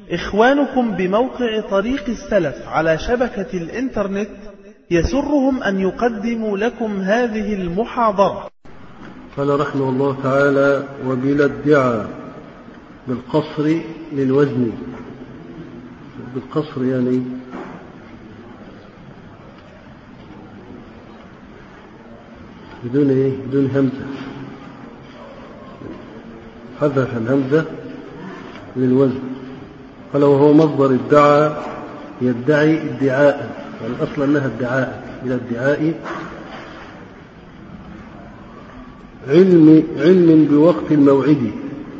إخوانكم بموقع طريق السلف على شبكة الإنترنت يسرهم أن يقدموا لكم هذه المحاضرة. قال رحمه الله تعالى: وبلا ادعاء بالقصر للوزن. بالقصر يعني بدون همزة، حذف الهمزة للوزن. قال: وهو مصدر ادعى، يدعي ادعاء، يعني أصلا أنها ادعاء، إلى ادعاء علم بوقت الموعد،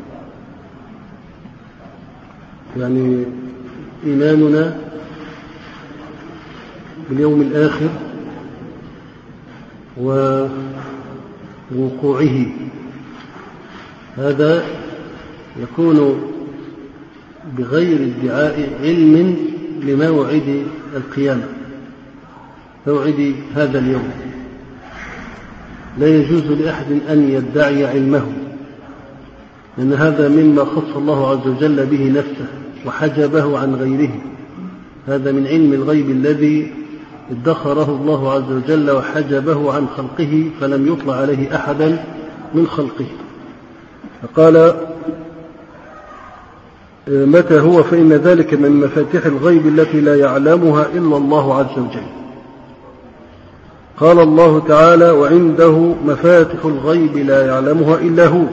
يعني إيماننا باليوم الآخر ووقوعه، هذا يكون بغير ادعاء علم لموعد القيامة، موعد هذا اليوم. لا يجوز لأحد أن يدعي علمه، لأن هذا مما خص الله عز وجل به نفسه وحجبه عن غيره. هذا من علم الغيب الذي ادخره الله عز وجل وحجبه عن خلقه، فلم يطلع عليه أحدا من خلقه. فقال: متى هو؟ فإن ذلك من مفاتيح الغيب التي لا يعلمها إلا الله عز وجل. قال الله تعالى: وعنده مفاتيح الغيب لا يعلمها إلا هو.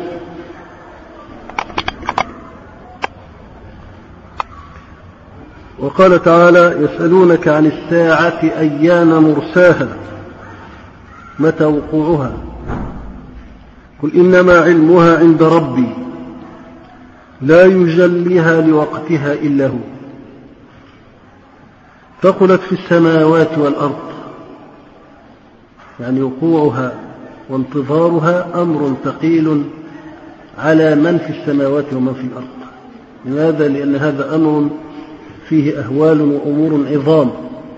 وقال تعالى: يسألونك عن الساعة أيان مرساها متى وقوعها قل إنما علمها عند ربي لا يجليها لوقتها إلا هو ثقلت في السماوات والأرض. يعني وقوعها وانتظارها أمر ثقيل على من في السماوات ومن في الأرض. لماذا؟ لأن هذا أمر فيه أهوال وأمور عظام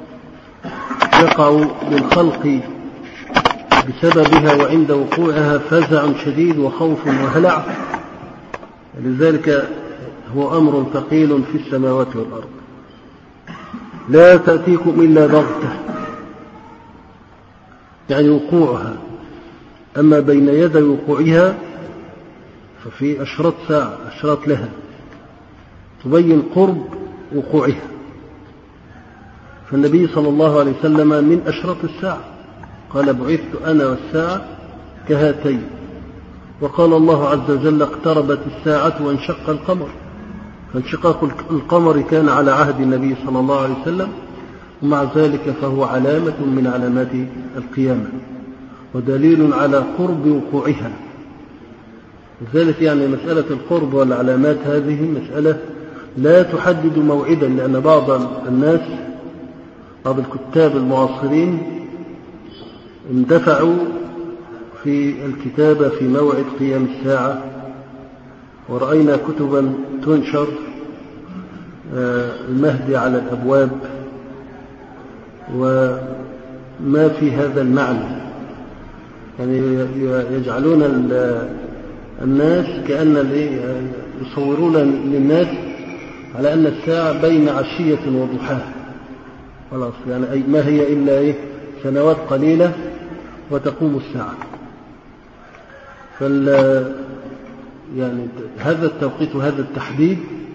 يقع للخلق بسببها، وعند وقوعها فزع شديد وخوف وهلع. لذلك هو أمر ثقيل في السماوات والأرض. لا تأتيكم إلا بغتة، يعني وقوعها. أما بين يدي وقوعها ففي أشراط ساعة، أشراط لها تبين قرب وقوعها. فالنبي صلى الله عليه وسلم من أشراط الساعة قال: بعثت أنا والساعة كهاتين. وقال الله عز وجل: اقتربت الساعة وانشق القمر. فانشقاق القمر كان على عهد النبي صلى الله عليه وسلم، ومع ذلك فهو علامة من علامات القيامة ودليل على قرب وقوعها. لذلك يعني مسألة القرب والعلامات هذه مسألة لا تحدد موعدا، لأن بعض الناس، بعض الكتاب المعاصرين اندفعوا في الكتابة في موعد قيام الساعة، ورأينا كتبا تنشر المهدي على الأبواب وما في هذا المعنى. يعني يجعلون الناس كأن يصورون للناس على أن الساعة بين عشية وضحاها، خلاص، يعني ما هي إلا سنوات قليلة وتقوم الساعة. يعني هذا التوقيت وهذا التحديد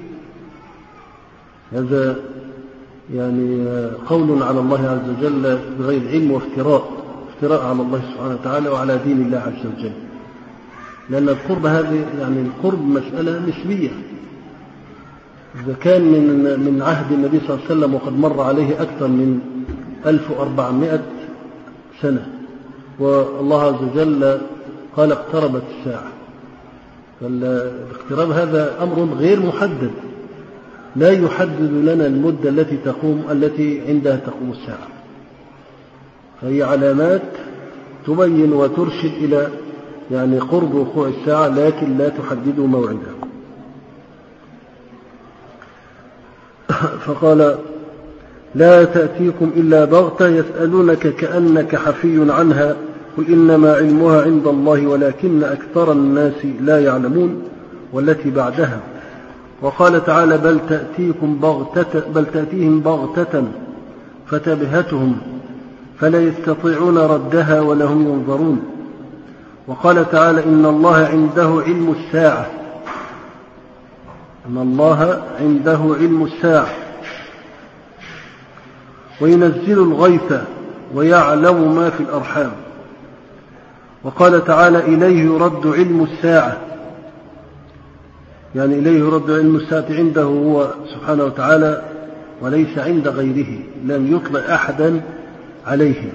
هذا يعني قول على الله عز وجل بغير علم، وافتراء على الله سبحانه وتعالى وعلى دين الله عز وجل. لأن القرب هذه يعني القرب مسألة نسبية. إذا كان من عهد النبي صلى الله عليه وسلم وقد مر عليه أكثر من 1400 سنة، والله عز وجل قال: اقتربت الساعة. فالاقتراب هذا أمر غير محدد، لا يحدد لنا المدة التي عندها تقوم الساعة. فهي علامات تبين وترشد إلى يعني قرب وقوع الساعة، لكن لا تحدد موعدها. فقال: لا تأتيكم إلا بغتة يسألونك كأنك حفي عنها قل إنما علمها عند الله ولكن أكثر الناس لا يعلمون. والتي بعدها وقال تعالى بل تأتيهم بغتة فتبهتهم فلا يستطيعون ردها ولا هم ينظرون. وقال تعالى إن الله عنده علم الساعة وينزل الغيث ويعلم ما في الأرحام. وقال تعالى إليه يرد علم الساعة، يعني إليه يرد علم الساعة عنده هو سبحانه وتعالى وليس عند غيره، لم يطلع أحدا عليه.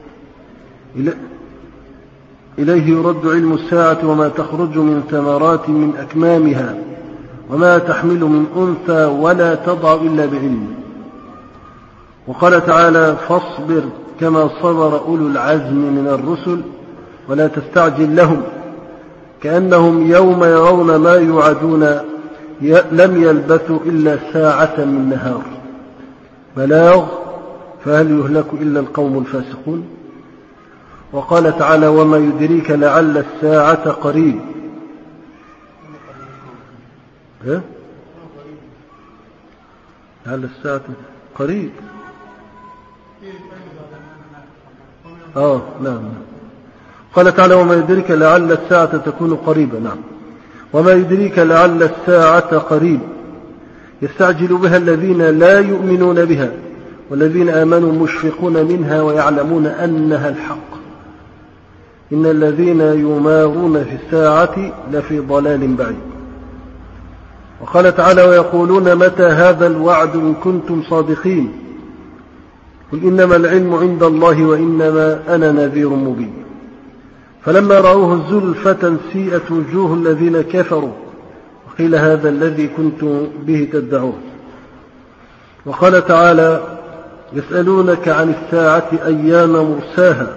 إليه يرد علم الساعة وما تخرج من ثمرات من أكمامها وما تحمل من أنثى ولا تضع إلا بعلمه. وقال تعالى فاصبر كما صبر أولو العزم من الرسل ولا تستعجل لهم كأنهم يوم يرون ما يوعدون لم يلبثوا إلا ساعة من نهار بلاغ فهل يهلك إلا القوم الفاسقون. وقال تعالى وما يدريك لعل الساعة قريب. لعل الساعة قريب. نعم. قال تعالى وما يدريك لعل الساعة تكون قريبة. نعم. وما يدريك لعل الساعة قريب يستعجل بها الذين لا يؤمنون بها والذين آمنوا مشفقون منها ويعلمون أنها الحق إن الذين يمارون في الساعة لفي ضلال بعيد. وقال تعالى ويقولون متى هذا الوعد إن كنتم صادقين قل إنما العلم عند الله وإنما أنا نذير مبين. فلما رأوه زلفة سيئت وجوه الذين كفروا وقيل هذا الذي كنتم به تدعون. وقال تعالى يسألونك عن الساعة أيان مرساها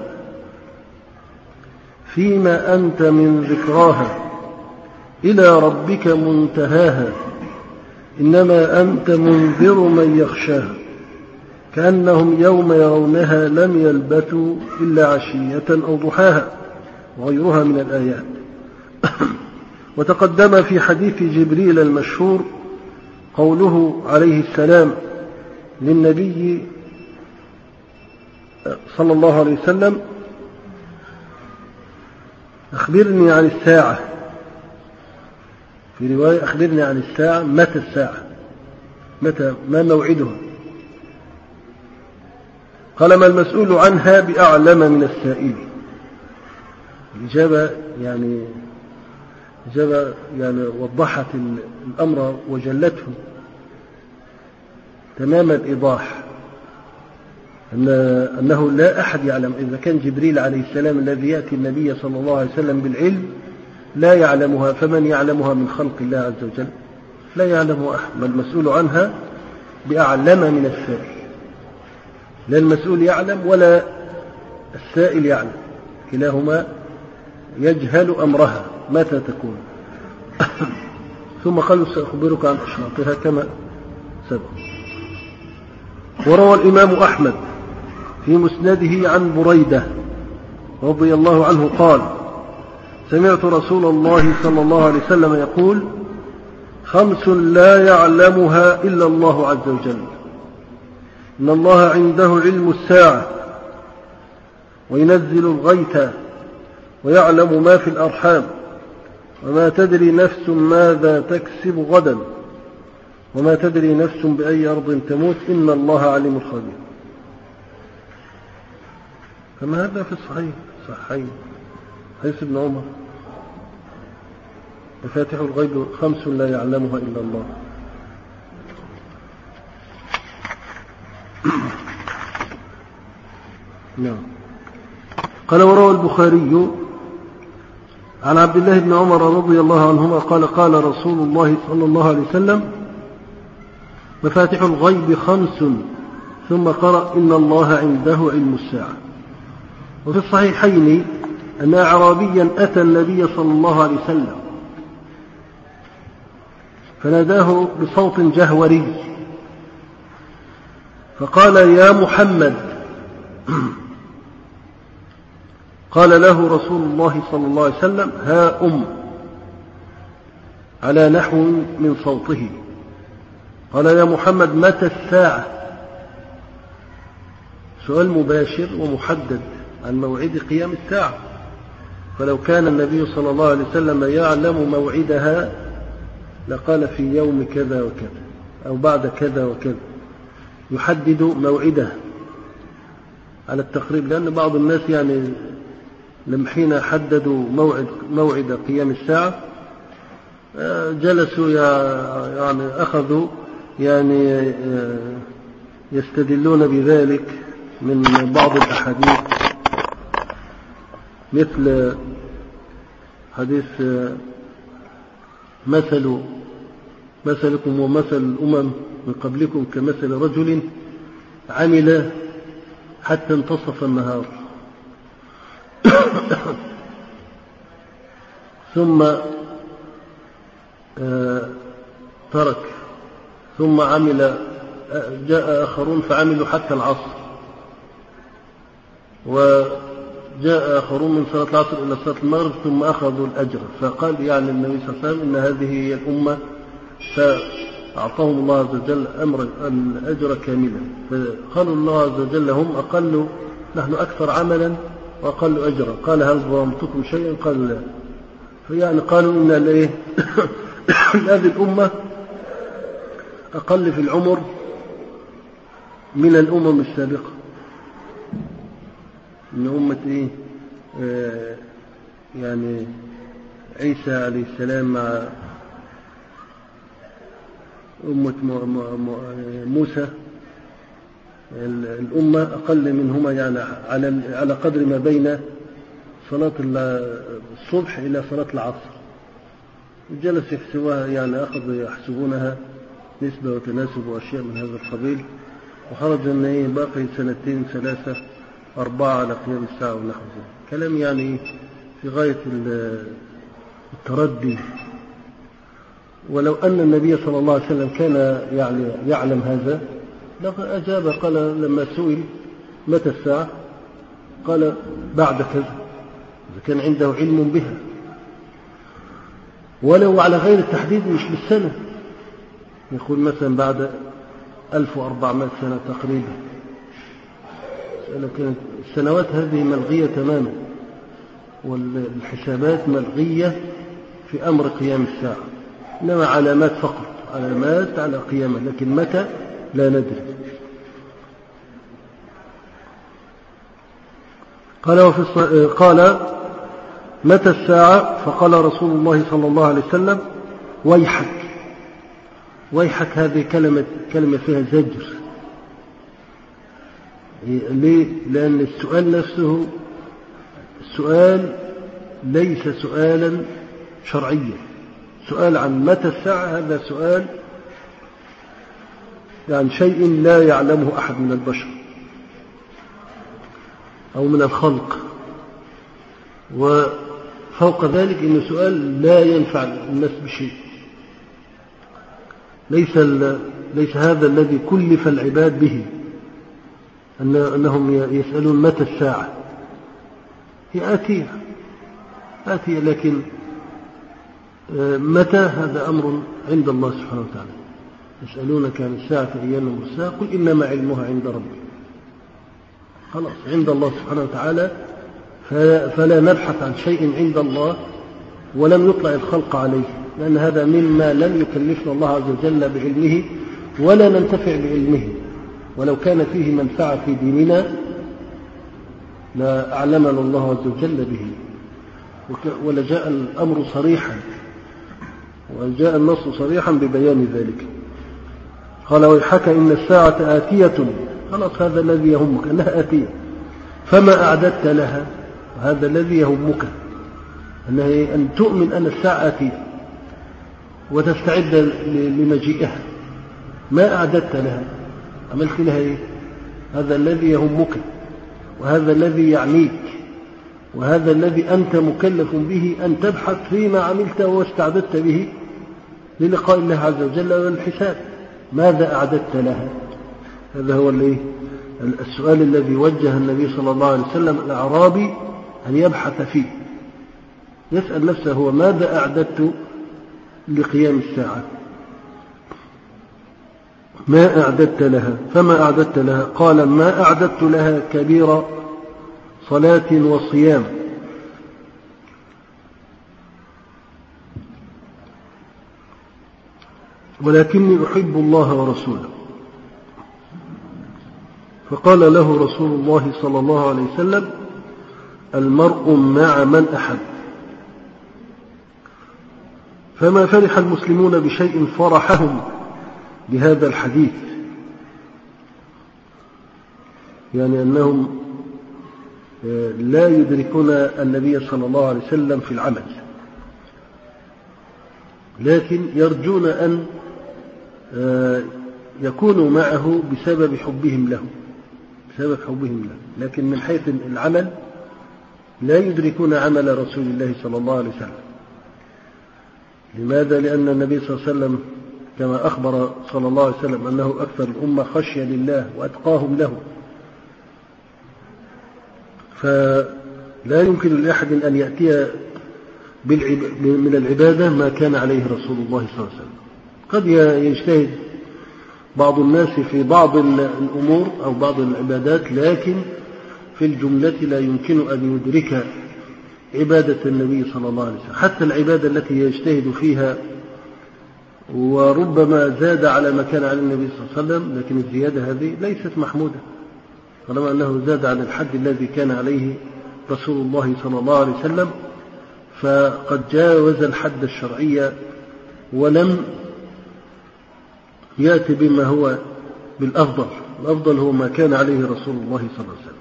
فيما أنت من ذكراها إلى ربك منتهاها إنما أنت منذر من يخشاها كأنهم يوم يرونها لم يلبثوا إلا عشية أو ضحاها وغيرها من الآيات. وتقدم في حديث جبريل المشهور قوله عليه السلام للنبي صلى الله عليه وسلم أخبرني عن الساعة، في رواية أخبرني عن الساعة متى الساعة، ما موعدها؟ قال ما المسؤول عنها بأعلم من السائل. الإجابة يعني وضحت الأمر وجلته تمام الإيضاح أنه لا أحد يعلم. إذا كان جبريل عليه السلام الذي يأتي النبي صلى الله عليه وسلم بالعلم لا يعلمها، فمن يعلمها من خلق الله عز وجل؟ لا يعلمها أحد. ما المسؤول عنها بأعلم من السائل. لا المسؤول يعلم ولا السائل يعلم، كلاهما يجهل أمرها متى تكون. ثم قالوا سأخبرك عن أشراطها كما سبق. وروى الإمام أحمد في مسنده عن بريدة رضي الله عنه قال سمعت رسول الله صلى الله عليه وسلم يقول 5 لا يعلمها إلا الله عز وجل إن الله عنده علم الساعة وينزل الغيث ويعلم ما في الأرحام وما تدري نفس ماذا تكسب غدا وما تدري نفس بأي أرض تموت إن الله عليم خبير. كما هذا في صحيح حديث ابن عمر مفاتيح الغيب 5 لا يعلمها إلا الله. نعم. قال وروى البخاري عن عبد الله بن عمر رضي الله عنهما قال قال رسول الله صلى الله عليه وسلم مفاتيح الغيب 5 ثم قرأ إن الله عنده علم الساعة. وفي الصحيحين أن أعرابيا أتى النبي صلى الله عليه وسلم فناداه بصوت جهوري فقال يا محمد. قال له رسول الله صلى الله عليه وسلم ها على نحو من صوته. قال يا محمد متى الساعة؟ سؤال مباشر ومحدد عن موعد قيام الساعة. فلو كان النبي صلى الله عليه وسلم يعلم موعدها لقال في يوم كذا وكذا أو بعد كذا وكذا، يحدد موعدها على التقريب. لأن بعض الناس يعني لما حين حددوا موعد قيام الساعة جلسوا يعني أخذوا يعني يستدلون بذلك من بعض الأحاديث، مثل حديث مثلكم ومثل الأمم من قبلكم كمثل رجل عمل حتى انتصف النهار ثم ترك، ثم جاء آخرون فعملوا حتى العصر، وجاء آخرون من صلاة العصر إلى صلاة المغرب ثم أخذوا الأجر. فقال يعني النبي صلى الله عليه وسلم إن هذه هي الأمة، فأعطاهم الله عز وجل الأجر كاملا. فقالوا الله عز وجل هم أقل، نحن أكثر عملا وأقل أجرا. قال هل ظلمتكم شيئا؟ قالوا لا. فيعني قالوا إن هذه الأمة أقل في العمر من الأمم السابقة، من أمة يعني عيسى عليه السلام مع أمة موسى. الأمة أقل منهما يعني على قدر ما بين صلاة الصبح إلى صلاة العصر. جلس يحسبوها، يعني أخذوا يحسبونها نسبة وتناسب وأشياء من هذا القبيل، وخرج أن باقي 2 3 4 على قيام الساعة ونحو ذلك. كلام يعني في غاية التردي. ولو أن النبي صلى الله عليه وسلم كان يعني يعلم هذا أجاب، قال لما سئل متى الساعة قال بعد كذا، إذا كان عنده علم بها. ولو على غير التحديد مش بالسنة، يقول مثلا بعد 1400 سنة تقريبا، لكن السنوات هذه ملغية تماما، والحسابات ملغية في أمر قيام الساعة، إنما علامات فقط، علامات على قيامه، لكن متى لا ندري. قال متى الساعة؟ فقال رسول الله صلى الله عليه وسلم ويحك. ويحك هذه كلمة فيها زجر. ليه؟ لأن السؤال نفسه السؤال ليس سؤالا شرعيا. سؤال عن متى الساعة هذا سؤال يعني شيء لا يعلمه أحد من البشر أو من الخلق، وفوق ذلك إنه سؤال لا ينفع الناس بشيء. ليس هذا الذي كلف العباد به، أنهم يسألون متى الساعة. هي آتية، لكن متى هذا أمر عند الله سبحانه وتعالى. يسألونك عن الساعة أيان مرساها قل إنما علمها عند ربي. خلاص عند الله سبحانه وتعالى، فلا نبحث عن شيء عند الله ولم يطلع الخلق عليه، لأن هذا مما لم يكلفنا الله عز وجل بعلمه ولا ننتفع بعلمه. ولو كان فيه منفعة في ديننا لا أعلمنا الله عز وجل به، ولجاء الأمر صريحا وجاء النص صريحا ببيان ذلك. قال ويحك إن الساعة آتية. خلاص هذا الذي يهمك أنها آتية، فما أعددت لها؟ هذا الذي يهمك أن تؤمن أن الساعة آتية وتستعد لمجيئها. ما أعددت لها؟ عملت لها إيه؟ هذا الذي يهمك، وهذا الذي يعنيك، وهذا الذي أنت مكلف به أن تبحث فيما عملت واستعددت به للقاء الله عز وجل والحساب. ماذا أعددت لها؟ هذا هو السؤال الذي وجه النبي صلى الله عليه وسلم لقيام الساعة. ما أعددت لها؟ فما أعددت لها؟ قال ما أعددت لها كبير صلاة وصيام، ولكني أحب الله ورسوله. فقال له رسول الله صلى الله عليه وسلم المرء مع من أحب. فما فرح المسلمون بشيء فرحهم بهذا الحديث، يعني أنهم لا يدركون النبي صلى الله عليه وسلم في العمل، لكن يرجون أن يكونوا معه بسبب حبهم له، لكن من حيث العمل لا يدركون عمل رسول الله صلى الله عليه وسلم. لماذا؟ لأن النبي صلى الله عليه وسلم كما أخبر صلى الله عليه وسلم أنه أكثر الأمة خشية لله وأتقاهم له، فلا يمكن لأحد أن يأتي من العبادة ما كان عليه رسول الله صلى الله عليه وسلم. قد يجتهد بعض الناس في بعض الأمور أو بعض العبادات، لكن في الجملة لا يمكن أن يدرك عبادة النبي صلى الله عليه وسلم. حتى العبادة التي يجتهد فيها وربما زاد على ما كان على النبي صلى الله عليه وسلم، لكن الزيادة هذه ليست محمودة طالما أنه زاد عن الحد الذي كان عليه رسول الله صلى الله عليه وسلم، فقد جاوز الحد الشرعي ولم يأتي بما هو بالأفضل. الأفضل هو ما كان عليه رسول الله صلى الله عليه وسلم.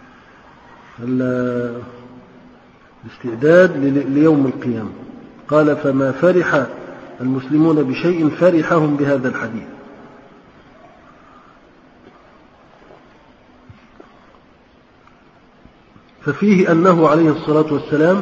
الاستعداد ليوم القيامة. قال فما فرح المسلمون بشيء فرحهم بهذا الحديث. ففيه أنه عليه الصلاة والسلام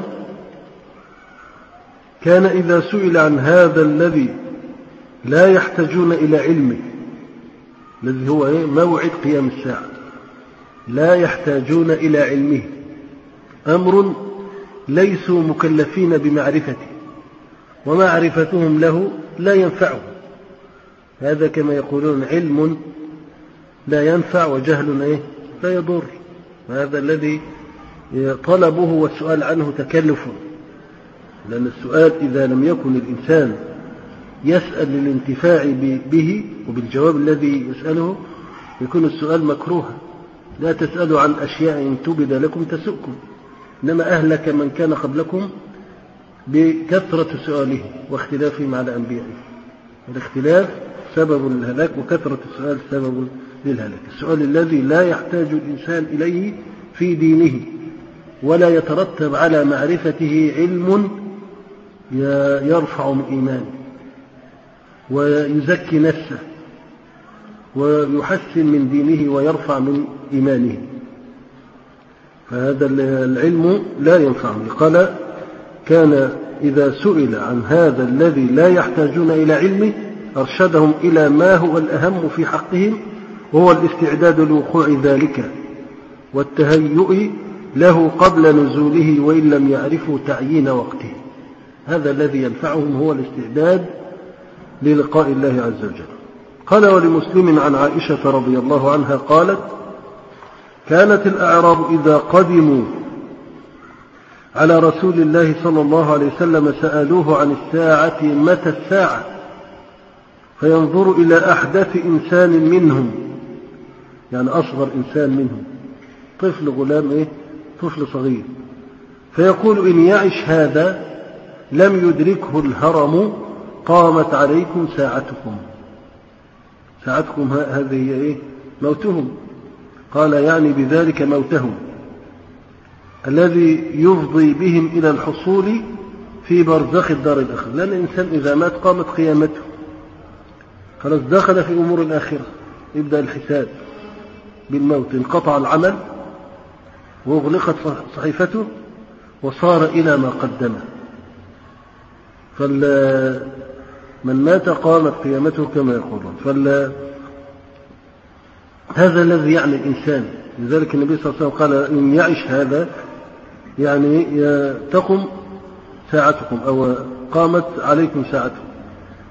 كان إذا سئل عن هذا الذي لا يحتاجون إلى علمه، الذي هو موعد قيام الساعة، لا يحتاجون إلى علمه، أمر ليسوا مكلفين بمعرفته، ومعرفتهم له لا ينفعهم. هذا كما يقولون علم لا ينفع وجهل لا يضر. هذا الذي طلبه والسؤال عنه تكلف، لأن السؤال إذا لم يكن الإنسان يسأل للانتفاع به وبالجواب الذي يسأله يكون السؤال مكروها. لا تسألوا عن أشياء إن تبد لكم تسؤكم، إنما أهلك من كان قبلكم بكثرة سؤاله واختلافهم على أنبيائهم. الاختلاف سبب للهلاك وكثرة السؤال سبب للهلاك. السؤال الذي لا يحتاج الإنسان إليه في دينه ولا يترتب على معرفته علم يرفع من إيمانه ويزكي نفسه ويحسن من دينه ويرفع من إيمانه، فهذا العلم لا ينفعه. قال كان إذا سئل عن هذا الذي لا يحتاجون إلى علمه أرشدهم إلى ما هو الأهم في حقهم، وهو الاستعداد لوقوع ذلك والتهيؤ له قبل نزوله وإن لم يعرفوا تعيين وقته. هذا الذي ينفعهم هو الاستعداد للقاء الله عز وجل. قال ولمسلم عن عائشة رضي الله عنها قالت كانت الأعراب إذا قدموا على رسول الله صلى الله عليه وسلم سألوه عن الساعة متى الساعة، فينظر إلى أحدث إنسان منهم، يعني أصغر إنسان منهم، طفل غلام طفل صغير، فيقول إن يعش هذا لم يدركه الهرم قامت عليكم ساعتكم. ساعتكم هذه هي موتهم. قال يعني بذلك موتهم الذي يفضي بهم إلى الحصول في برزخ الدار الآخرة. لأن الإنسان إذا مات قامت قيامته، خلاص دخل في أمور الآخرة، يبدأ الحساب بالموت، انقطع العمل وأغلقت صحيفته وصار إلى ما قدمه. من مات قامت قيامته كما يقولون. هذا الذي يعني الإنسان. لذلك النبي صلى الله عليه وسلم قال إن يعش هذا يعني تقم ساعتكم أو قامت عليكم ساعتكم.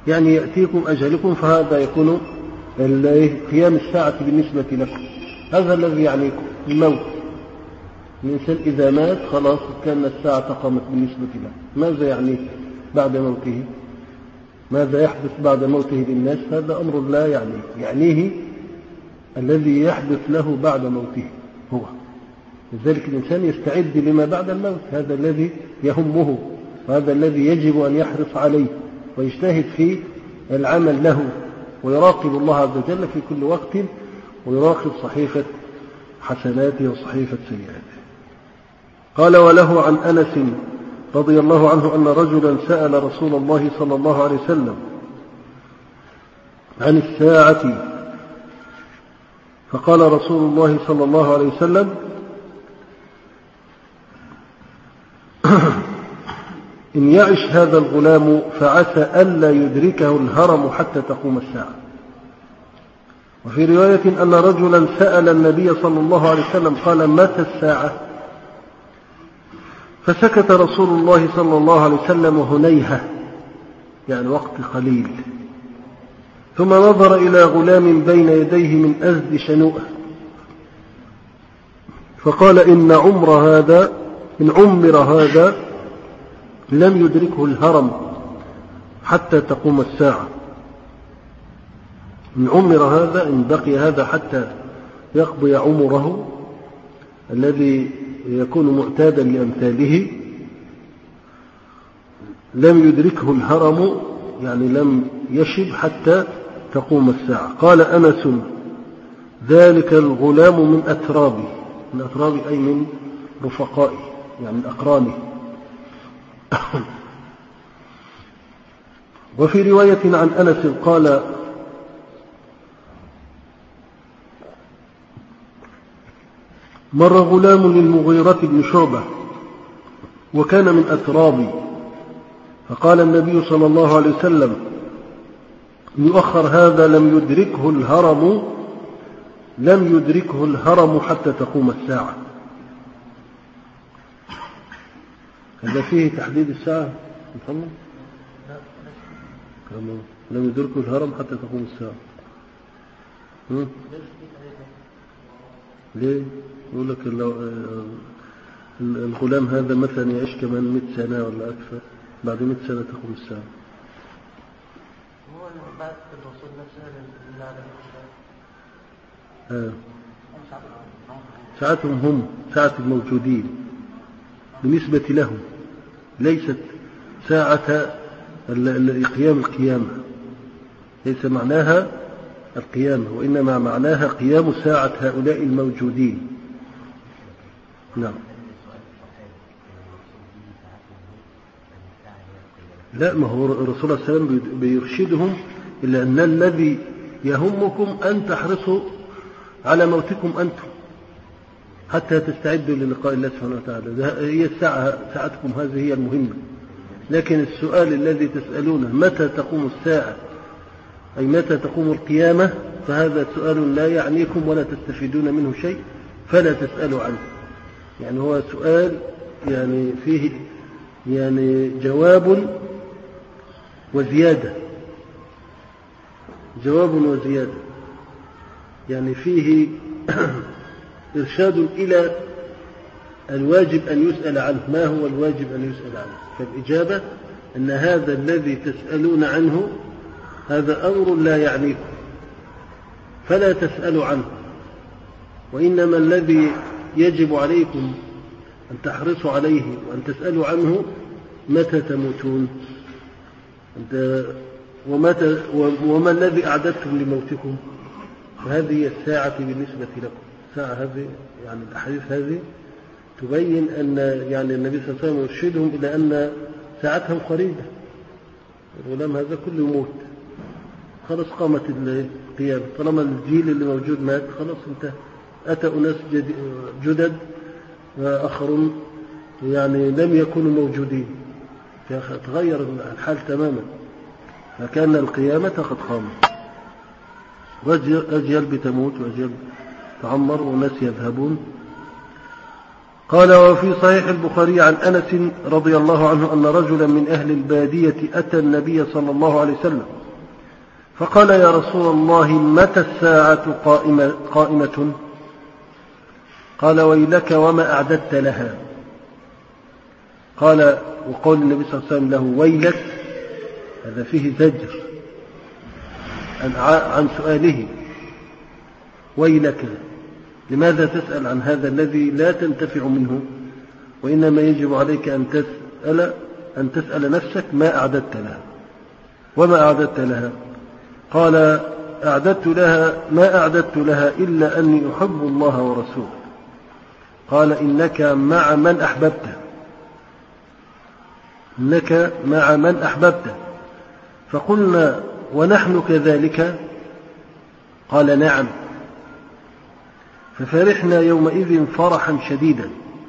يعني يأتيكم أجلكم فهذا يكون قيام الساعة بالنسبة لكم. هذا الذي يعنيكم الموت. الإنسان إذا مات خلاص كان الساعة قامت بالنسبة له. ماذا يعنيه بعد موته؟ ماذا يحدث بعد موته للناس؟ هذا أمر لا يعنيه الذي يحدث له بعد موته هو. لذلك الإنسان يستعد لما بعد الموت، هذا الذي يهمه، وهذا الذي يجب أن يحرص عليه ويجتهد في العمل له، ويراقب الله عز وجل في كل وقت، ويراقب صحيفة حسناته وصحيفة سيئاته. قال: وله عن أنس رضي الله عنه أن رجلا سأل رسول الله صلى الله عليه وسلم عن الساعة، فقال رسول الله صلى الله عليه وسلم: إن يعش هذا الغلام فعسى ألا يدركه الهرم حتى تقوم الساعة. وفي رواية أن رجلا سأل النبي صلى الله عليه وسلم قال: متى الساعة؟ فسكت رسول الله صلى الله عليه وسلم هنيهة، يعني وقت قليل، ثم نظر إلى غلام بين يديه من أزد شنوءه فقال: إن عمر هذا لم يدركه الهرم حتى تقوم الساعة. إن عمر هذا، إن بقي هذا حتى يقضي عمره الذي يكون معتادا لأمثاله، لم يدركه الهرم، يعني لم يشب حتى تقوم الساعة. قال أنس: ذلك الغلام من أترابي، من أترابي أي من رفقائي، يعني من أقرانه. وفي رواية عن أنس قال: مر غلام للمغيرة بن شعبة وكان من أترابي، فقال النبي صلى الله عليه وسلم: يؤخر هذا لم يدركه الهرم حتى تقوم الساعة. هذا فيه تحديد الساعة محمد؟ لم يدركه الهرم حتى تقوم الساعة. ليه؟ يقول لك الغلام هذا مثلا يعيش كمان 100 سنة ولا أكثر، بعد 100 سنة تقوم الساعة. هو بعد الرسول نفسه ساعتهم هم، ساعة الموجودين بالنسبة لهم، ليست ساعة قيام القيامة، ليس معناها القيامة، وإنما معناها قيام ساعة هؤلاء الموجودين. نعم. لا، ما هو الرسول صلى الله عليه وسلم بيرشدهم إلى أن الذي يهمكم أن تحرصوا على موتكم أنتم حتى تستعدوا للقاء الله سبحانه وتعالى. هي ساعتكم هذه هي المهمة. لكن السؤال الذي تسألونه متى تقوم الساعة، أي متى تقوم القيامة، فهذا سؤال لا يعنيكم ولا تستفيدون منه شيء، فلا تسألوا عنه. يعني هو سؤال يعني فيه يعني جواب وزيادة، يعني فيه إرشاد إلى الواجب أن يسأل عنه. ما هو الواجب أن يسأل عنه؟ فالإجابة أن هذا الذي تسألون عنه هذا أمر لا يعنيكم، فلا تسألوا عنه. وإنما الذي يجب عليكم أن تحرصوا عليه وأن تسألوا عنه متى تموتون، وما الذي أعددتم لموتكم. فهذه الساعة بالنسبة لكم. الساعة هذه يعني الأحاديث هذه تبين أن يعني النبي صلى الله عليه وسلم يرشدهم إلى أن ساعتهم قريبة. الغلام هذا كله يموت، خلاص قامت القيامة، طالما الجيل اللي موجود مات خلاص انتهى. أتى أناس جدد وآخرون يعني لم يكونوا موجودين، تغير الحال تماما، فكان القيامة قد قامت. أجيال بتموت وأجيال تعمر وناس يذهبون. قال وفي صحيح البخاري عن أنس رضي الله عنه أن رجلا من أهل البادية أتى النبي صلى الله عليه وسلم فقال يا رسول الله متى الساعة قائمة؟ قال ويلك وما أعددت لها؟ قال وقول النبي صلى الله عليه وسلم له ويلك هذا فيه زجر عن سؤاله. ويلك لماذا تسأل عن هذا الذي لا تنتفع منه؟ وإنما يجب عليك أن تسأل نفسك ما أعددت لها. وما أعددت لها؟ قال ما أعددت لها إلا أني أحب الله ورسوله. قال إنك مع من أحببته. فقلنا ونحن كذلك؟ قال نعم. ففرحنا يومئذ فرحا شديدا.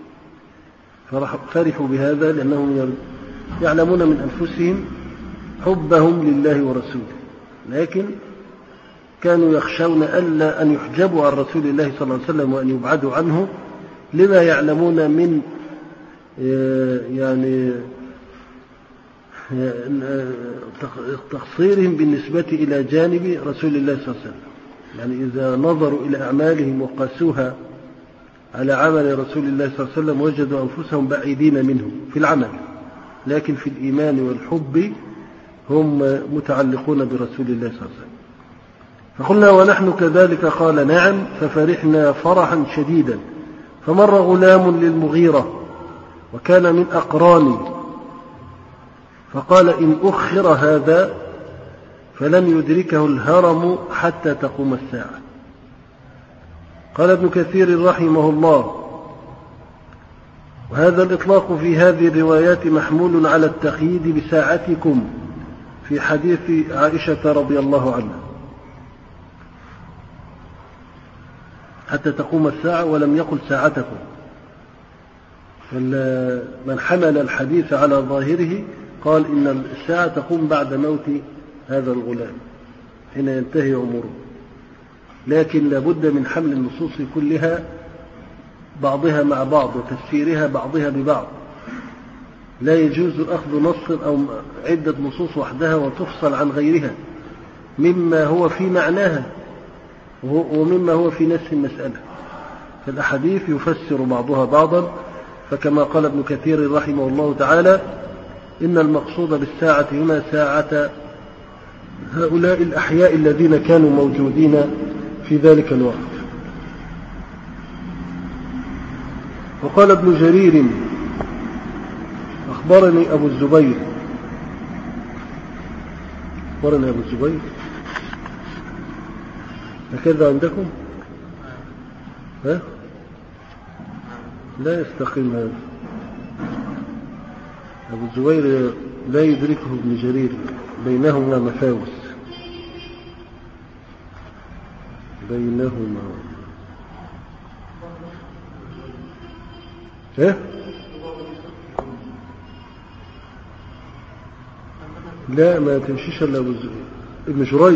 فرحوا بهذا لأنهم يعلمون من أنفسهم حبهم لله ورسوله، لكن كانوا يخشون ألا أن يحجبوا عن رسول الله صلى الله عليه وسلم وأن يبعدوا عنه لما يعلمون من يعني تقصيرهم بالنسبة إلى جانب رسول الله صلى الله عليه وسلم. يعني إذا نظروا إلى أعمالهم وقاسوها على عمل رسول الله صلى الله عليه وسلم وجدوا أنفسهم بعيدين منه في العمل، لكن في الإيمان والحب هم متعلقون برسول الله صلى الله عليه وسلم. فقلنا ونحن كذلك؟ قال نعم. ففرحنا فرحا شديدا. فمر غلام للمغيرة وكان من أقراني فقال إن أخر هذا فلن يدركه الهرم حتى تقوم الساعة. قال ابن كثير رحمه الله وهذا الإطلاق في هذه الروايات محمول على التقييد بساعتكم في حديث عائشة رضي الله عنها حتى تقوم الساعة، ولم يقل ساعتكم. من حمل الحديث على ظاهره قال إن الساعة تقوم بعد موت هذا الغلام حين ينتهي عمره، لكن لابد من حمل النصوص كلها بعضها مع بعض وتفسيرها بعضها ببعض. لا يجوز أخذ نص أو عدة نصوص وحدها وتفصل عن غيرها مما هو في معناها ومما هو في نفس المسألة. فالأحاديث يفسر بعضها بعضا، فكما قال ابن كثير رحمه الله تعالى إن المقصود بالساعة هنا ساعة هؤلاء الأحياء الذين كانوا موجودين في ذلك الوقت. وقال ابن جرير أخبرني أبو الزبير هكذا عندكم؟ ها؟ لا يستقيم هذا. أبو الزبير لا يدركه ابن جرير، بينهما مفاوس بينهما. ايه؟ لا ما تمشيش الا ابن جريج.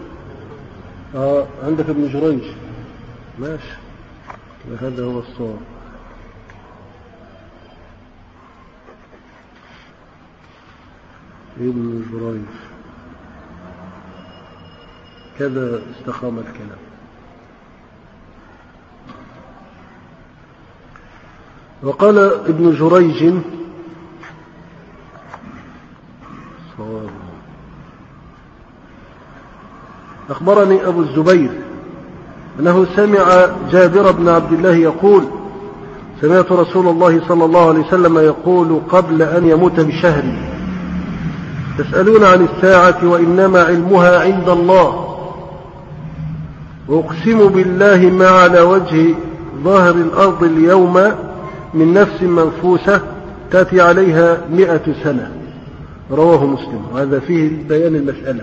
عندك ابن جريج ماشي، هذا هو الصواب. ابن جريج كذا استقام الكلام. وقال ابن جريج صواب أخبرني أبو الزبير أنه سمع جابر بن عبد الله يقول سمعت رسول الله صلى الله عليه وسلم يقول قبل أن يموت بشهر تسألون عن الساعة وإنما علمها عند الله وأقسم بالله ما على وجه ظاهر الأرض اليوم من نفس منفوسة تأتي عليها 100 سنة. رواه مسلم. وهذا فيه بيان المسألة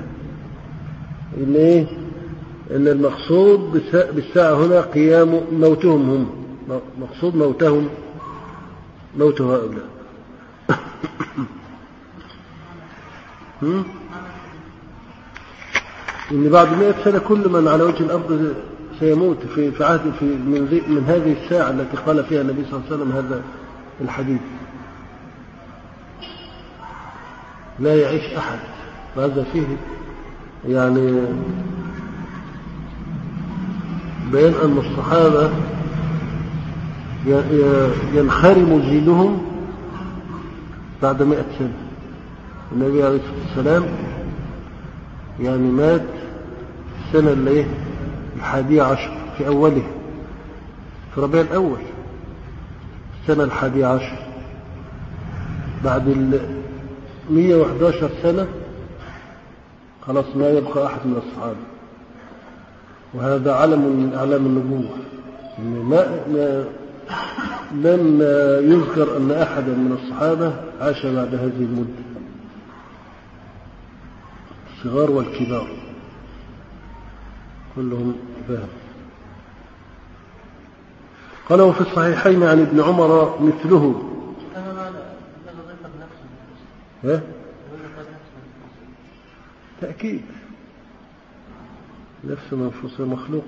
إن المقصود بالساعة هنا قيام موتهم هم، مقصود موتهم موت هؤلاء. إن بعد 100 سنة كل من على وجه الأرض سيموت في عهد من هذه الساعة التي قال فيها النبي صلى الله عليه وسلم هذا الحديث. لا يعيش أحد. وهذا فيه يعني بيان أن الصحابة ينخرم جيلهم بعد 100 سنة. النبي عليه الصلاة والسلام يعني مات في السنة 11 في أوله، في ربيع الأول السنة 11. بعد 111 سنة خلاص ما يبقى أحد من الصحابة، وهذا علم من أعلام النبوة. لم يذكر أن أحدا من الصحابة عاش بعد هذه المدة، الصغار والكبار كلهم ذهب. قال وفي الصحيحين عن ابن عمر مثله. تأكيد نفس منفوس مخلوق.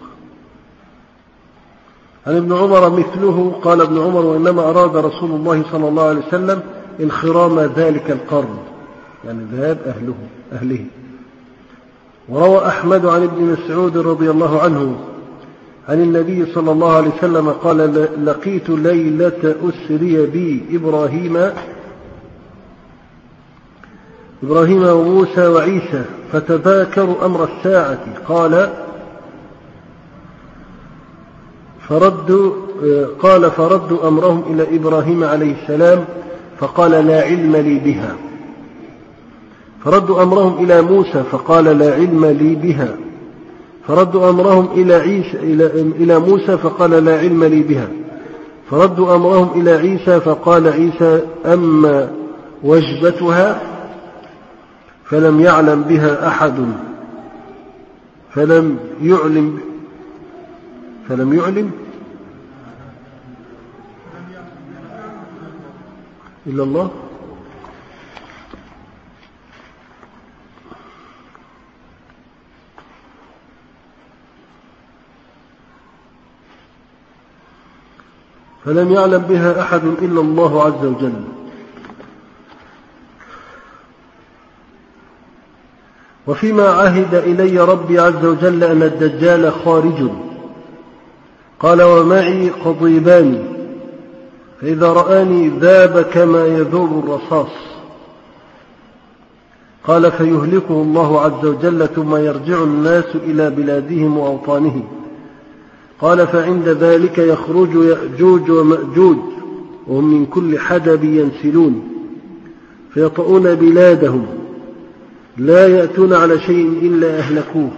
عن ابن عمر مثله. قال ابن عمر وإنما أراد رسول الله صلى الله عليه وسلم انخرام ذلك القرن، يعني ذهاب أهله. وروى أحمد عن ابن مسعود رضي الله عنه عن النبي صلى الله عليه وسلم قال لقيت ليلة أسري بي إبراهيم وموسى وعيسى فتذاكروا أمر الساعة. قال فردوا أمرهم إلى إبراهيم عليه السلام فقال لا علم لي بها. فردوا أمرهم إلى موسى فقال لا علم لي بها. فردوا أمرهم إلى موسى فقال لا علم لي بها. فردوا أمرهم إلى عيسى فقال عيسى أما وجبتها فلم يعلم بها أحد فلم يعلم إلا الله. فلم يعلم بها أحد إلا الله عز وجل. وفيما عهد إلي ربي عز وجل أن الدجال خارج. قال ومعي قضيبان فإذا رآني ذاب كما يذوب الرصاص. قال فيهلكه الله عز وجل ثم يرجع الناس إلى بلادهم وأوطانهم. قال فعند ذلك يخرج يأجوج ومأجوج وهم من كل حدب ينسلون فيطؤون بلادهم لا يأتون على شيء إلا أهلكوه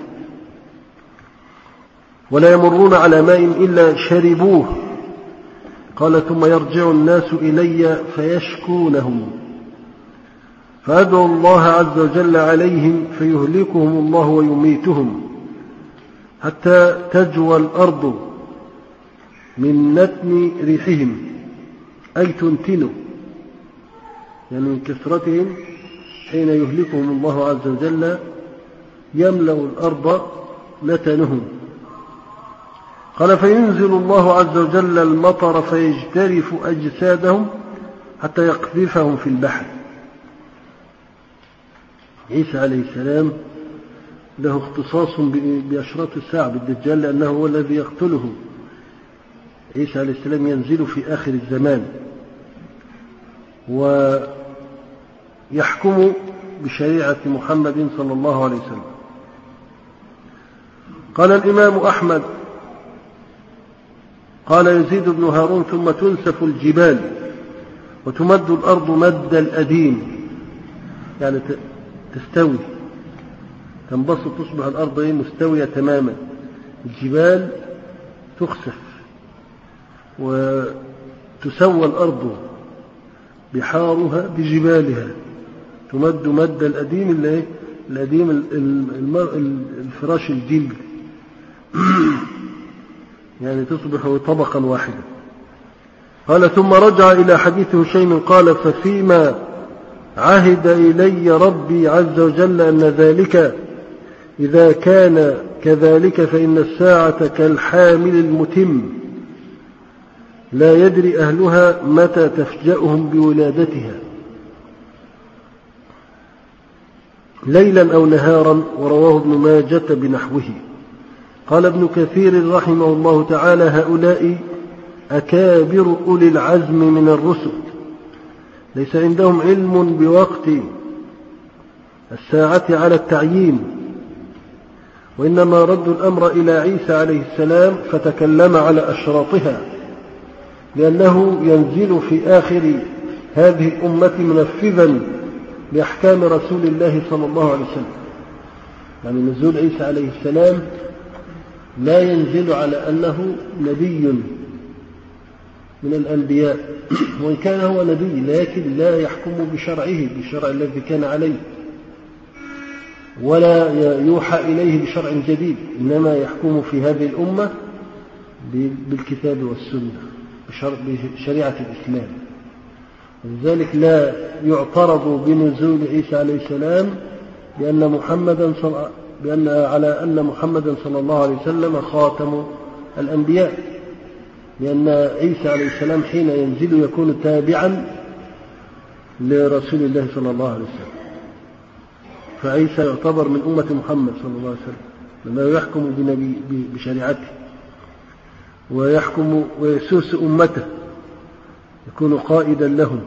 ولا يمرون على ماء إلا شربوه. قال ثم يرجع الناس إلي فيشكونهم فأدعو الله عز وجل عليهم فيهلكهم الله ويميتهم حتى تجوى الأرض من نتن ريحهم أي تنتنوا، يعني من كثرتهم حين يهلكهم الله عز وجل يملأ الأرض نتنهم. قال فينزل الله عز وجل المطر فيجترف أجسادهم حتى يقذفهم في البحر. عيسى عليه السلام له اختصاص بأشراط الساعة بالدجال لأنه هو الذي يقتله. عيسى عليه السلام ينزل في آخر الزمان ويحكم بشريعة محمد صلى الله عليه وسلم. قال الإمام أحمد قال يزيد بن هارون ثم تنسف الجبال وتمد الأرض مد الأديم، يعني تستوي تنبسط تصبح الأرض مستوية تماما. الجبال تخسف وتسوى الأرض بحارها بجبالها تمد مد الأديم الأديم الفراش الجلد يعني تصبح طبقا واحدا. قال ثم رجع إلى حديث هشيم قال ففيما عهد إلي ربي عز وجل أن ذلك إذا كان كذلك فإن الساعة كالحامل المتم لا يدري أهلها متى تفجأهم بولادتها ليلا أو نهارا. ورواه ابن ماجة بنحوه. قال ابن كثير رحمه الله تعالى: هؤلاء أكابر أولي العزم من الرسل، ليس عندهم علم بوقت الساعة على التعيين، وإنما ردوا الأمر إلى عيسى عليه السلام فتكلم على أشراطها، لأنه ينزل في آخر هذه الأمة منفذا لأحكام رسول الله صلى الله عليه وسلم. يعني نزول عيسى عليه السلام لا ينزل على أنه نبي من الأنبياء، وإن كان هو نبي لكن لا يحكم بشرعه، بالشرع الذي كان عليه، ولا يوحى إليه بشرع جديد، إنما يحكم في هذه الأمة بالكتاب والسنة بشريعة الإسلام. ولذلك لا يعترض بنزول عيسى عليه السلام على أن محمدا صلى الله عليه وسلم خاتم الأنبياء، لأن عيسى عليه السلام حين ينزل يكون تابعا لرسول الله صلى الله عليه وسلم، فعيسى يعتبر من أمة محمد صلى الله عليه وسلم، لأنه يحكم بشريعته ويحكم ويسوس أمته، يكون قائدا لهم.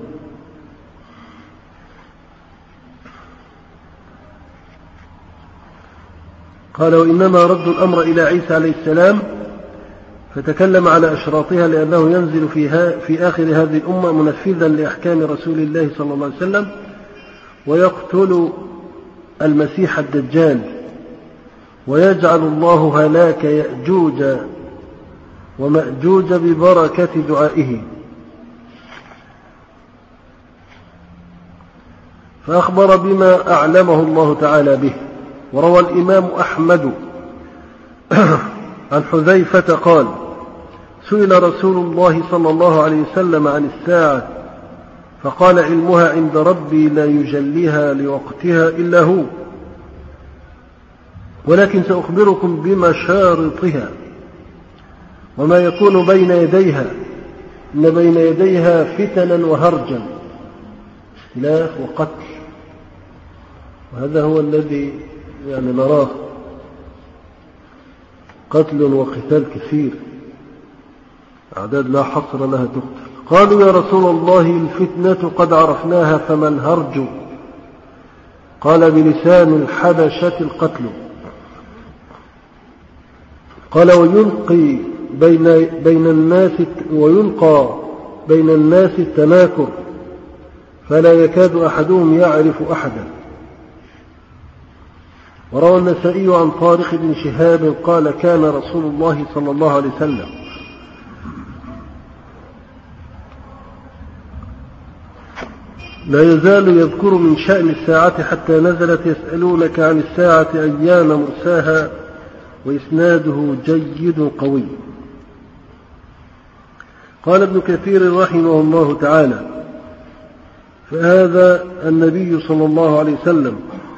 قال: وإنما رد الأمر إلى عيسى عليه السلام فتكلم على أشراطها، لأنه ينزل في آخر هذه الأمة منفذا لأحكام رسول الله صلى الله عليه وسلم، ويقتل المسيح الدجال، ويجعل الله هلاك يأجوج ومأجوج ببركة دعائه. فأخبر بما أعلمه الله تعالى به. وروى الإمام أحمد عن حذيفة قال: سئل رسول الله صلى الله عليه وسلم عن الساعة فقال: علمها عند ربي لا يجليها لوقتها إلا هو، ولكن سأخبركم بمشارطها وما يكون بين يديها، إن بين يديها فتنا وهرجا، اختلاف وقتل، وهذا هو الذي يعني نراه، قتل وقتال كثير، أعداد لا حصر لها تقتل. قالوا: يا رسول الله الفتنة قد عرفناها فما الهرج؟ قال: بلسان الحبشة القتل. قال: ويلقى بين الناس التناكر فلا يكاد أحدهم يعرف أحدا. وروى النسائي عن طارق بن شهاب قال: كان رسول الله صلى الله عليه وسلم لا يزال يذكر من شأن الساعة حتى نزلت: يسألونك عن الساعة أيان مرساها، وإسناده جيد قوي. قال ابن كثير رحمه الله تعالى: فهذا النبي صلى الله عليه وسلم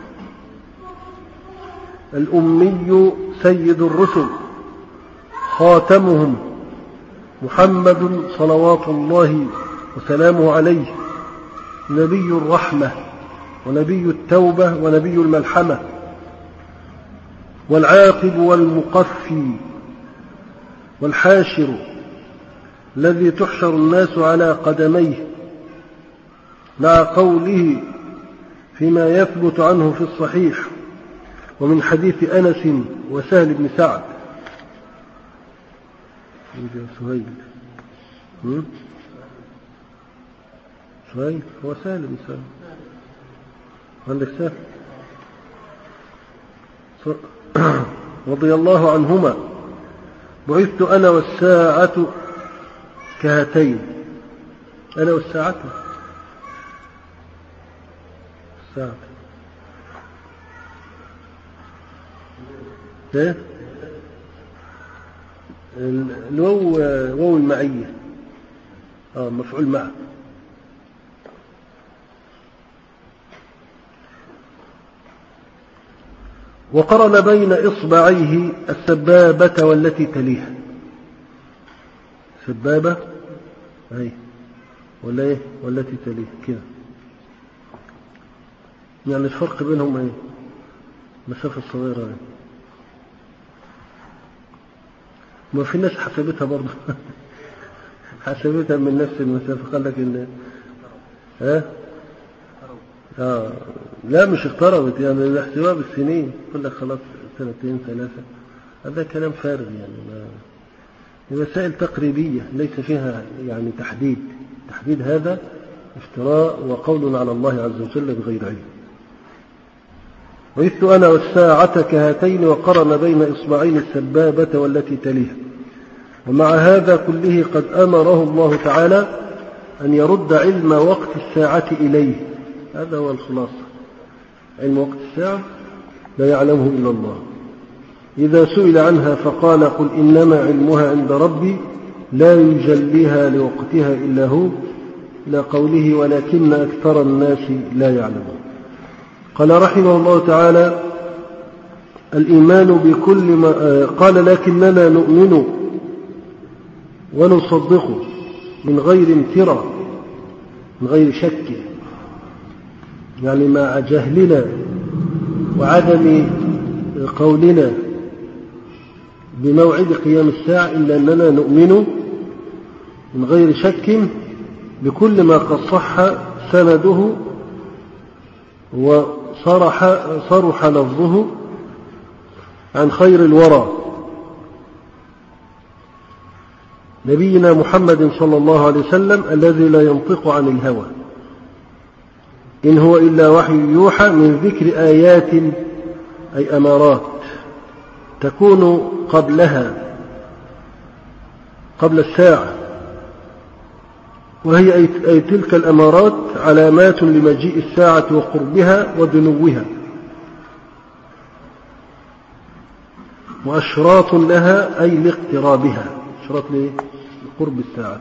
الأمي سيد الرسل خاتمهم، محمد صلوات الله وسلامه عليه، نبي الرحمة ونبي التوبة ونبي الملحمة، والعاقب والمقفي والحاشر الذي تحشر الناس على قدميه، مع قوله فيما يثبت عنه في الصحيح ومن حديث أنس وسهل بن سعد. سهيل هو سهل بن سعد، عندك سهل رضي الله عنهما: بعثت أنا والساعة كهاتين. أنا والساعة الساعة ايه الواو المعية، مفعول معه. وقرن بين إصبعيه السبابة والتي تليها. سبابة أي ولا إيه والتي تليها كده، يعني الفرق بينهم إيه؟ مسافة صغيرة يعني. ما في ناس حسبتها برضه حسبتها من نفس المسافة، قال لك إن لا مش اقتربت، يعني الاحتواء بالسنين، يقول لك خلاص 2 3، هذا كلام فارغ يعني. مسائل تقريبية ليس فيها يعني تحديد هذا افتراء وقول على الله عز وجل بغير علم. وإذ أنا والساعة كهاتين وقرن بين إصبعين السبابة والتي تليها. ومع هذا كله قد أمره الله تعالى أن يرد علم وقت الساعة إليه. هذا هو الخلاصة، علم وقت الساعة لا يعلمه إلا الله. إذا سئل عنها فقال قل إنما علمها عند ربي لا يجليها لوقتها إلا هو، إلى قوله ولكن أكثر الناس لا يعلمون. قال رحمه الله تعالى الإيمان بكل ما قال لكننا نؤمن ونصدق من غير امتراء، من غير شك، يعني مع جهلنا وعدم قولنا بموعد قيام الساعة، إلا أننا نؤمن من غير شك بكل ما قد صح سنده وصرح لفظه عن خير الورى نبينا محمد صلى الله عليه وسلم الذي لا ينطق عن الهوى إن هو إلا وحي يوحى، من ذكر آيات أي أمارات تكون قبل الساعة، وهي أي تلك الأمارات علامات لمجيء الساعة وقربها ودنوها، وأشراط لها أي لاقترابها، أشراط لقرب الساعة.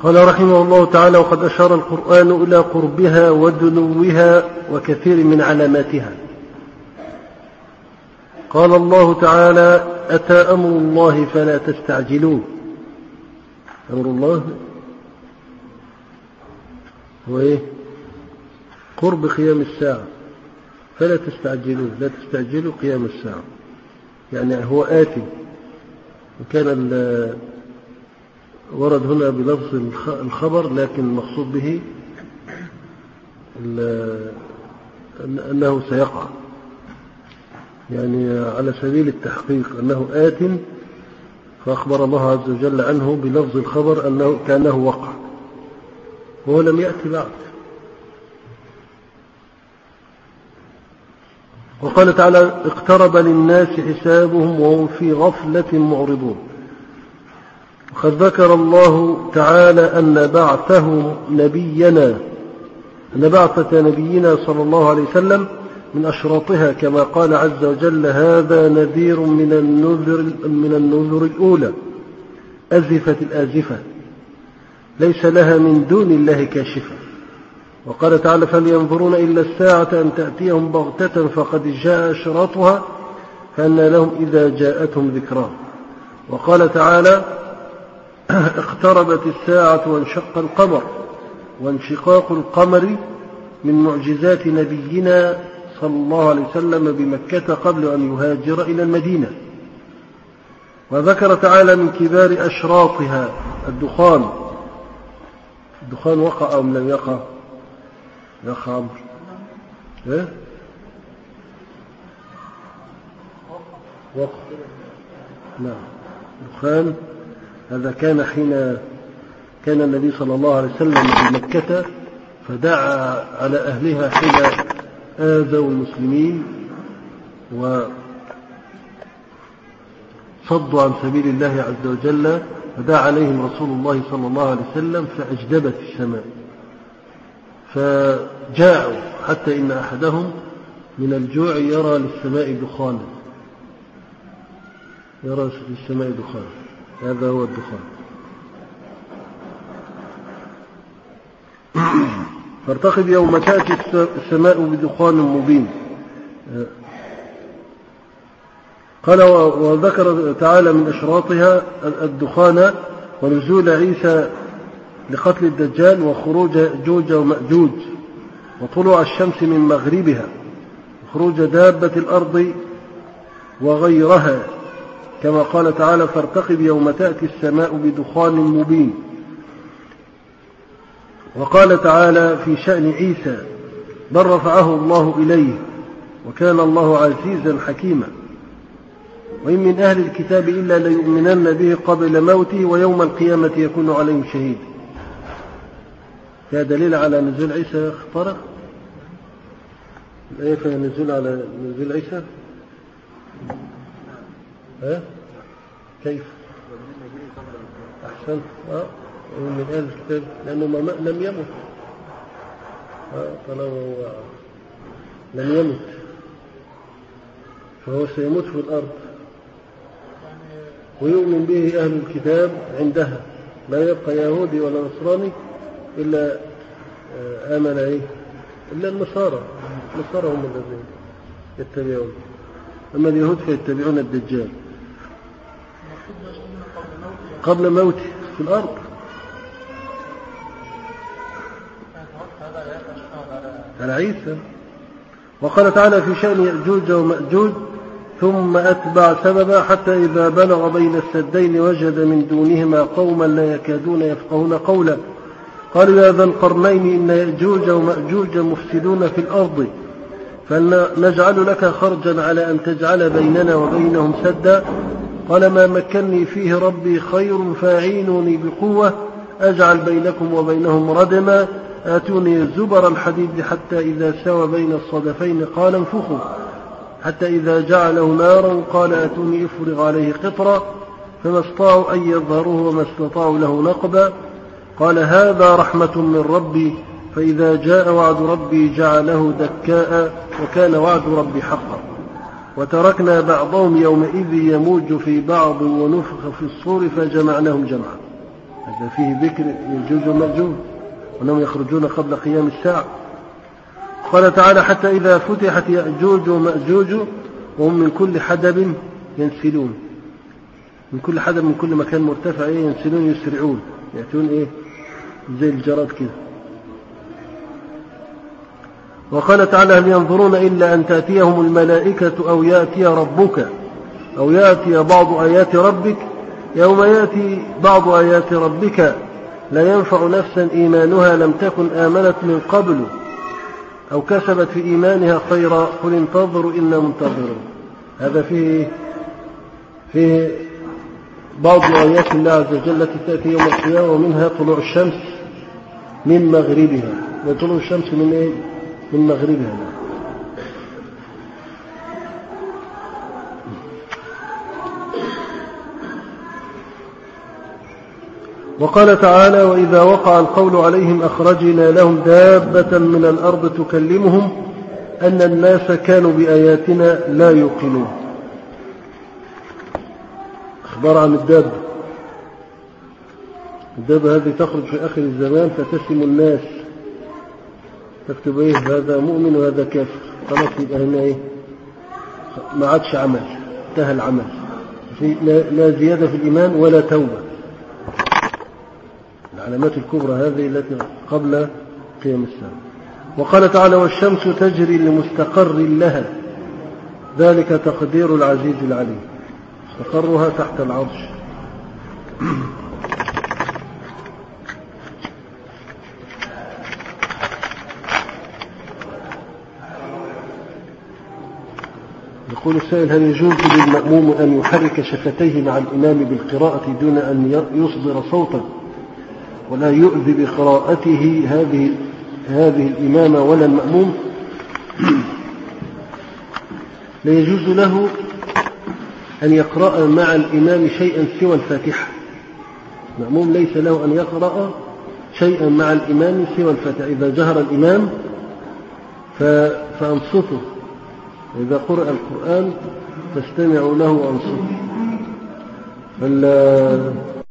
قال رحمه الله تعالى: وقد أشار القرآن إلى قربها ودنوها وكثير من علاماتها. قال الله تعالى: أتى أمر الله فلا تستعجلوه. أمر الله هو إيه؟ قرب قيام الساعة، فلا تستعجلوه، لا تستعجلوا قيام الساعة، يعني هو آتي. وكان ورد هنا بلفظ الخبر، لكن المقصود به أنه سيقع، يعني على سبيل التحقيق أنه آت، فأخبر الله عز وجل عنه بلفظ الخبر أنه كأنه وقع، وهو لم يأتي بعد. وقال تعالى: اقترب للناس حسابهم وهم في غفلة معرضون. وقد ذكر الله تعالى أن بعثة نبينا صلى الله عليه وسلم من أشراطها، كما قال عز وجل: هذا نذير من النذر الأولى أزفت الآزفة ليس لها من دون الله كاشفة. وقال تعالى: فلينظرون إلا الساعة أن تأتيهم بغتة فقد جاء أشراطها فأنى لهم إذا جاءتهم ذكرى. وقال تعالى: اقتربت الساعة وانشق القمر. وانشقاق القمر من معجزات نبينا صلى الله عليه وسلم بمكة قبل أن يهاجر إلى المدينة. وذكر تعالى من كبار أشراطها الدخان. الدخان وقع أم لم يقع؟ يقع عمر. إيه؟ وقع. نعم. دخان هذا كان حين كان النبي صلى الله عليه وسلم في مكة، فدعا على أهلها حين آذوا المسلمين وصدوا عن سبيل الله عز وجل، فدعا عليهم رسول الله صلى الله عليه وسلم فأجدبت السماء، فجاءوا حتى إن أحدهم من الجوع يرى للسماء دخانا، يرى للسماء دخانا. هذا هو الدخان. فارتقب يوم تأتي السماء بدخان مبين. قال: وذكر تعالى من أشراطها الدخان ونزول عيسى لقتل الدجال وخروج يأجوج ومأجوج وطلوع الشمس من مغربها وخروج دابة الأرض وغيرها، كما قال تعالى: فارتقب يوم تأتي السماء بدخان مبين. وقال تعالى في شأن عيسى: بل رفعه الله إليه وكان الله عزيزا حكيما. وإن من أهل الكتاب إلا ليؤمنن به قبل موته ويوم القيامة يكون عليهم شهيد. هذا دليل على نزول عيسى اخترق الآية، فهي نزول على نزول عيسى. كيف؟ أحسنت. من أهل الكتاب لأنه لم يمت، طالما هو لم يمت فهو سيموت في الأرض، ويؤمن به أهل الكتاب عندها، لا يبقى يهودي ولا نصراني إلا آمن إيه؟ إلا النصارى. النصارى هم الذين يتبعون، أما اليهود فيتبعون الدجال قبل موته في الأرض. على عيسى. وقال تعالى في شأن يأجوج ومأجوج: ثم أتبع سببا حتى إذا بلغ بين السدين وجد من دونهما قوما لا يكادون يفقهون قولا قالوا يا ذا القرنين إن يأجوج ومأجوج مفسدون في الأرض فنجعل لك خرجا على أن تجعل بيننا وبينهم سدا قال ما مكني فيه ربي خير فاعينوني بقوة أجعل بينكم وبينهم ردما آتوني زبر الحديد حتى إذا سوى بين الصدفين قال انفخوا حتى إذا جعله نارا قال آتوني افرغ عليه قطرا فما استطاعوا أن يظهروه وما استطاعوا له نقبا قال هذا رحمة من ربي فإذا جاء وعد ربي جعله دكاء وكان وعد ربي حقا وتركنا بعضهم يومئذ يموج في بعض ونفخ في الصور فجمعناهم جمعا. هذا فيه ذكر يأجوج ومأجوج وأنهم يخرجون قبل قيام الساعة. قال تعالى حتى إذا فتحت يأجوج ومأجوج وهم من كل حدب ينسلون. من كل حدب من كل مكان مرتفع ينسلون يسرعون يأتون زي الجراد كده. وقال تعالى هل ينظرون إلا أن تأتيهم الملائكة أو يأتي ربك أو يأتي بعض آيات ربك يوم يأتي بعض آيات ربك لا ينفع نفسا إيمانها لم تكن آمنت من قبل أو كسبت في إيمانها خيرا قل انتظروا إنا منتظرون. هذا فيه بعض آيات الله عز وجل التي تأتي يوم القيامة ومنها طلوع الشمس من مغربها. وطلوع الشمس من مغربها. وقال تعالى وإذا وقع القول عليهم أخرجنا لهم دابة من الأرض تكلمهم أن الناس كانوا بآياتنا لا يوقنون. أخبار عن الدابة. الدابة هذه تخرج في آخر الزمان فتسم الناس تكتب هذا مؤمن وهذا كافر خلاص يبقى هنا ما عادش عمل انتهى العمل لا زيادة في الإيمان ولا توبة. العلامات الكبرى هذه التي قبل قيام الساعة. وقال تعالى والشمس تجري لمستقر لها ذلك تقدير العزيز العليم. مستقرها تحت العرش. يقول السائل هل يجوز للمأموم أن يحرك شفتيه مع الإمام بالقراءة دون أن يصدر صوتا ولا يؤذي بقراءته هذه الإمامة ولا المأموم؟ لا يجوز له أن يقرأ مع الإمام شيئا سوى الفاتحة. المأموم ليس له أن يقرأ شيئا مع الإمام سوى الفاتحة. إذا جهر الإمام فأنصته إذا قرأ القرآن فاستمعوا له وأنصتوا.